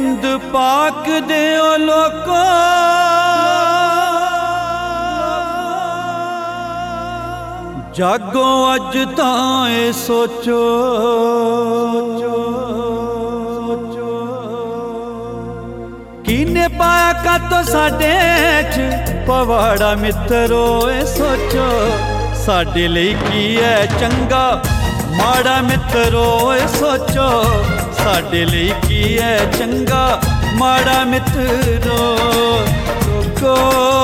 अंद पाक दे ओ लोको जागो अज ताए सोचो किने पाया का तो साडे च पवाड़ा मित्रो सोचो साडे लई की है चंगा माड़ा मित्रो सोचो साडे लई की है चंगा माड़ा मित्रो लोको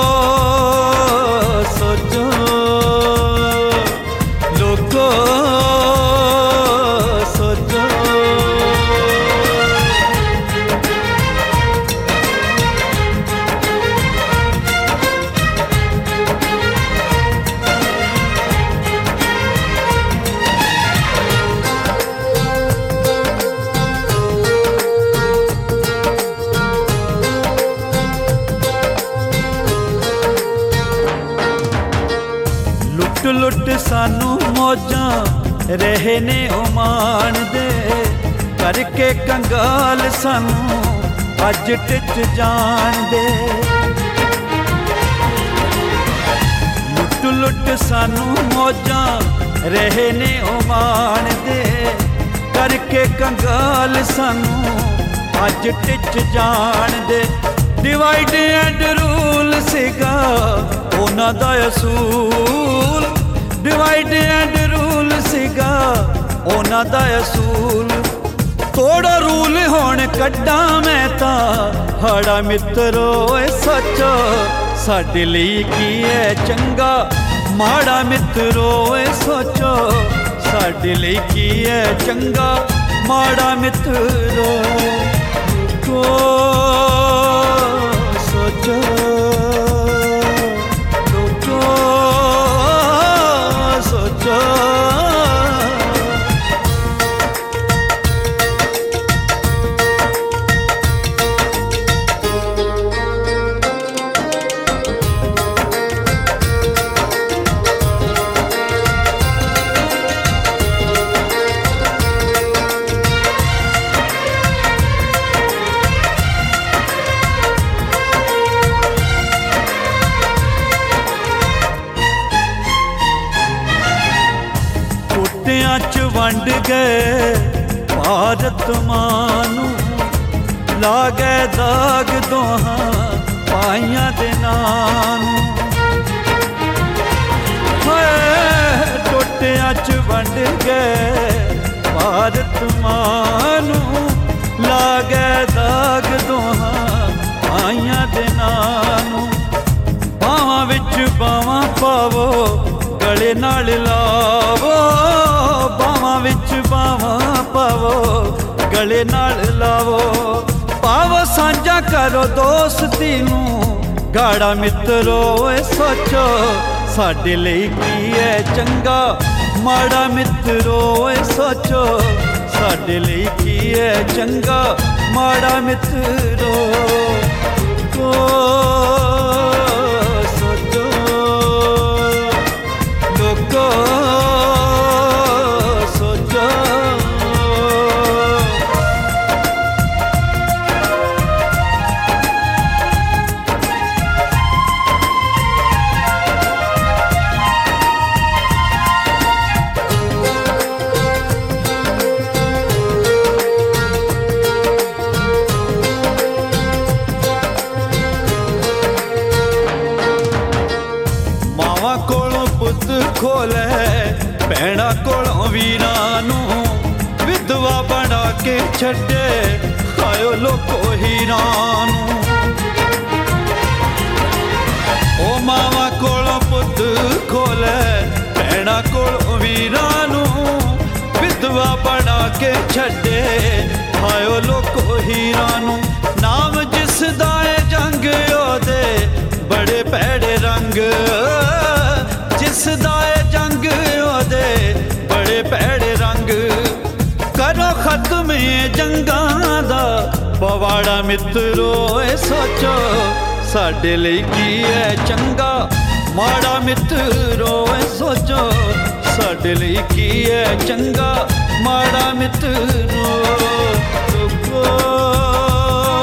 सोचो लोको सोचो लुट सानू मौजा रहे ने ओमान दे करके कंगाल सानू अज टिच जान दे लुट सानू मौजा रहे ने ओमान दे करके कंगाल सानू अज टिच जान दे डिवाइड एंड रूल सिगा उन्हां दा असूल डिवाइड एंड रूल सिगा उन्हां दा असूल तोड़ा रूल हुण कड्डा मैं तां हाड़ा मित्रो सच्चो साडे लई की है चंगा माड़ा मित्रो सोचो साडे लई की है चंगा माड़ा मित्रो को सोचो च वंड गए भारत मानू ला गए दाग दोहा पाइया दे नानू टोटिया च वंड गए भारत मानू ला गए दाग दोहा पाइया दे नानू बावां विच बावां पावो गले नाल लावो बावां विच बावां पावो गले नाल लावो पावो सांझा करो दोस्ती नू गाड़ा मित्रो सोचो साडे लई की है चंगा माड़ा मित्रो सोचो साडे लई की है चंगा माड़ा मित्रो को खोले भैणा कोलों वीरां नू विधवा बना के छड्डे आयो लोको हीरां नू ओ मावा कोलों पुत खोले भैणा कोलों वीरां नू विधवा बना के छड्डे आयो लोको हीरां नू नाम जिस दा है जंग ओदे बड़े भैड़े रंग जिस दा जंग ओदे बड़े भैड़े रंग करो खत्म जंगां दा पवाड़ा मित्रो सोचो साडे लई की है चंगा माड़ा मित्रो सोचो साडे लई की है चंगा माड़ा मित्रो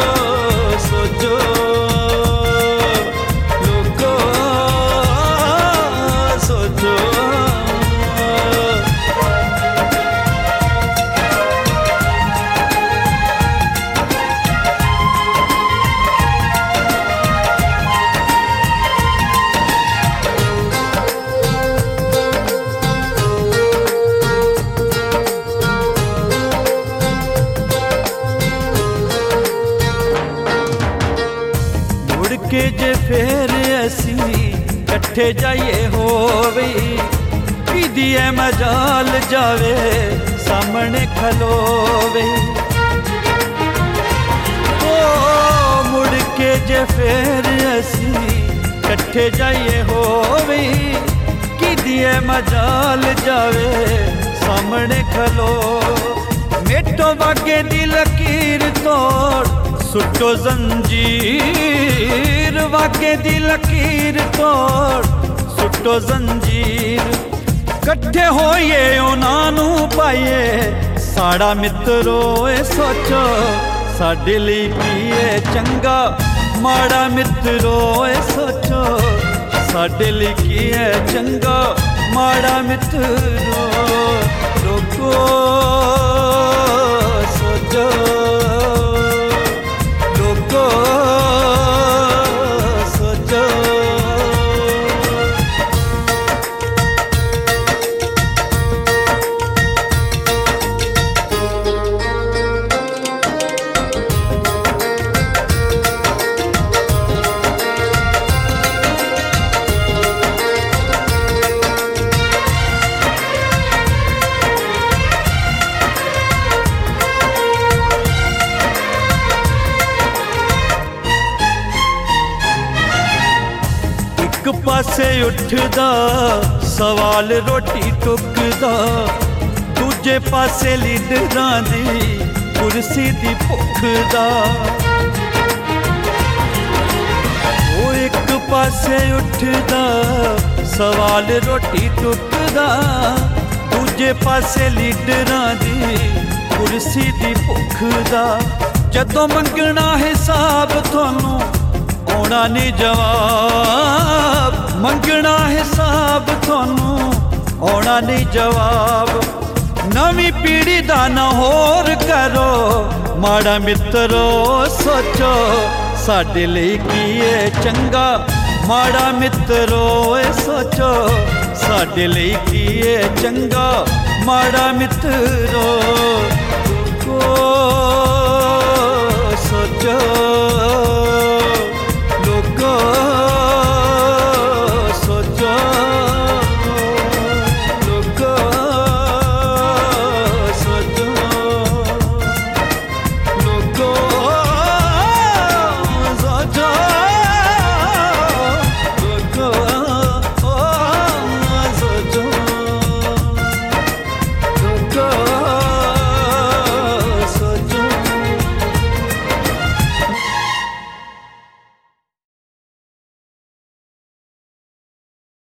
ਕੇ ਜੇ ਫੇਰ ਅਸੀਂ ਇਕੱਠੇ ਜਾਈਏ ਹੋਵੇ ਕਿਦੀ ਐ ਮਜਾਲ ਜਾਵੇ ਸਾਹਮਣੇ ਖਲੋਵੇ ਮੁੜ ਕੇ ਜੇ ਫੇਰ ਅਸੀਂ ਇਕੱਠੇ ਜਾਈਏ ਹੋਵੇ ਕਿਦੀ ਐ ਮਜਾਲ ਜਾਵੇ ਸਾਹਮਣੇ ਖਲੋ ਮੇਟੋ ਵਾਗੇ ਦੀ ਲਕੀਰ ਤੋੜ ਸੁੱਟੋ ਜ਼ੰਜੀਰ ਵਾਗੇ ਦੀ ਲਕੀਰ ਤੋੜ ਸੁੱਟੋ ਜ਼ੰਜੀਰ ਇਕੱਠੇ ਹੋਈਏ ਉਹਨਾਂ ਨੂੰ ਪਾਈਏ ਸਾਡਾ ਮਿੱਤਰੋ ਏ ਸੋਚੋ ਸਾਡੇ ਲਈ ਕੀ ਏ ਚੰਗਾ ਮਾੜਾ ਮਿੱਤਰੋ ਏ ਸੋਚੋ ਸਾਡੇ ਲਈ ਕੀ ਏ ਚੰਗਾ ਮਾੜਾ ਮਿੱਤਰੋ ਰੋਕੋ ਸੋਚੋ ਲੋਕੋ ਸੋਚੋ ਇੱਕ ਪਾਸੇ ਉੱਠਦਾ ਸਵਾਲ ਰੋਟੀ ਟੁੱਕ ਦਾ ਦੂਜੇ ਪਾਸੇ ਲੀਡਰਾਂ ਦੀ ਕੁਰਸੀ ਦੀ ਭੁੱਖ ਦਾ ਉਹ ਇੱਕ ਪਾਸੇ ਉੱਠਦਾ ਸਵਾਲ ਰੋਟੀ ਟੁੱਕ ਦਾ ਦੂਜੇ ਪਾਸੇ ਲੀਡਰਾਂ ਦੀ ਕੁਰਸੀ ਦੀ ਭੁੱਖ ਦਾ ਜਦੋਂ ਮੰਗਣਾ ਹਿਸਾਬ ਤੁਹਾਨੂੰ ਆਉਣਾ ਨਹੀਂ ਜਵਾਬ ਮੰਗਣਾ ਹਿਸਾਬ ਤੁਹਾਨੂੰ ਆਉਣਾ ਨਹੀਂ ਜਵਾਬ ਨਵੀਂ ਪੀੜ੍ਹੀ ਦਾ ਨਾ ਹੋਰ ਕਰੋ ਮਾੜਾ ਮਿੱਤਰੋ ਸੋਚੋ ਸਾਡੇ ਲਈ ਕੀ ਏ ਚੰਗਾ ਮਾੜਾ ਮਿੱਤਰੋ ਏ ਸੋਚੋ ਸਾਡੇ ਲਈ ਕੀ ਏ ਚੰਗਾ ਮਾੜਾ ਮਿੱਤਰੋ